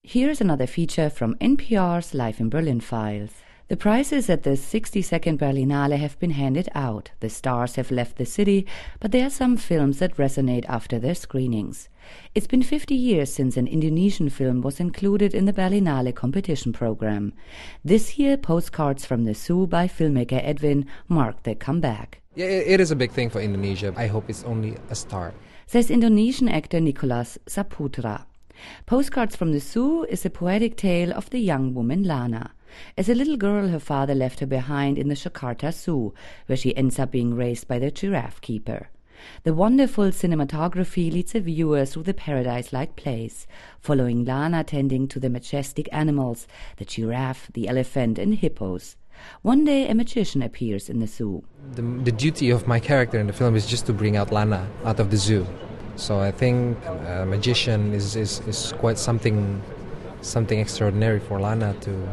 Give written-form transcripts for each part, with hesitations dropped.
Here's another feature from NPR's Life in Berlin files. The prizes at the 62nd Berlinale have been handed out. The stars have left the city, but there are some films that resonate after their screenings. It's been 50 years since an Indonesian film was included in the Berlinale competition program. This year, Postcards from the Zoo by filmmaker Edwin marked their comeback. Yeah, it is a big thing for Indonesia. I hope it's only a start, says Indonesian actor Nicholas Saputra. Postcards from the Zoo is a poetic tale of the young woman Lana. As a little girl, her father left her behind in the Jakarta Zoo, where she ends up being raised by the giraffe keeper. The wonderful cinematography leads the viewer through the paradise-like place, following Lana tending to the majestic animals, the giraffe, the elephant and hippos. One day a magician appears in the zoo. The duty of my character in the film is just to bring out Lana out of the zoo. So I think a magician is quite something extraordinary for Lana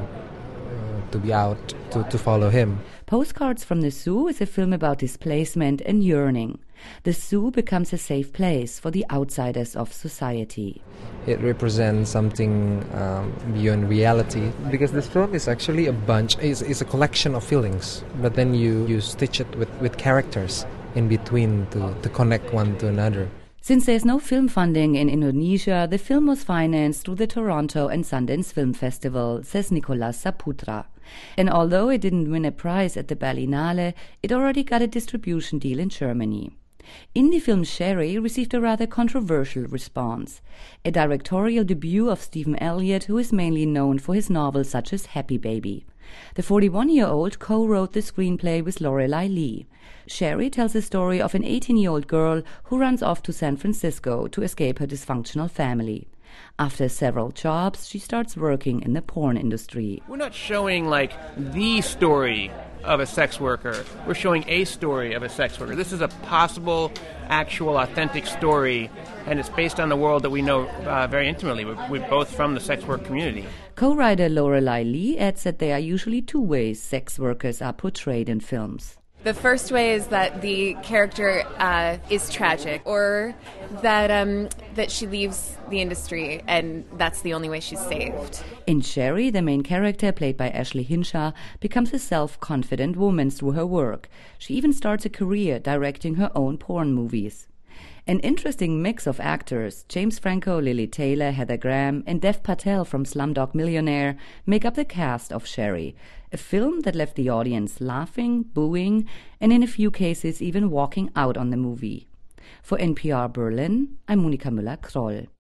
to be out, to follow him. Postcards from the Zoo is a film about displacement and yearning. The zoo becomes a safe place for the outsiders of society. It represents something beyond reality, because this film is actually it's a collection of feelings, but then you stitch it with characters in between to connect one to another. Since there's no film funding in Indonesia, the film was financed through the Toronto and Sundance Film Festival, says Nicholas Saputra. And although it didn't win a prize at the Berlinale, it already got a distribution deal in Germany. Indie film Sherry received a rather controversial response. A directorial debut of Stephen Elliott, who is mainly known for his novels such as Happy Baby. The 41-year-old co-wrote the screenplay with Lorelei Lee. Sherry tells the story of an 18-year-old girl who runs off to San Francisco to escape her dysfunctional family. After several jobs, she starts working in the porn industry. We're not showing, the story of a sex worker. We're showing a story of a sex worker. This is a possible, actual, authentic story, and it's based on the world that we know very intimately. We're both from the sex work community. Co-writer Lorelei Lee adds that there are usually two ways sex workers are portrayed in films. The first way is that the character is tragic, or that she leaves the industry and that's the only way she's saved. In Sherry, the main character, played by Ashley Hinshaw, becomes a self-confident woman through her work. She even starts a career directing her own porn movies. An interesting mix of actors, James Franco, Lily Taylor, Heather Graham, and Dev Patel from Slumdog Millionaire, make up the cast of Sherry, a film that left the audience laughing, booing, and in a few cases even walking out on the movie. For NPR Berlin, I'm Monika Müller-Kroll.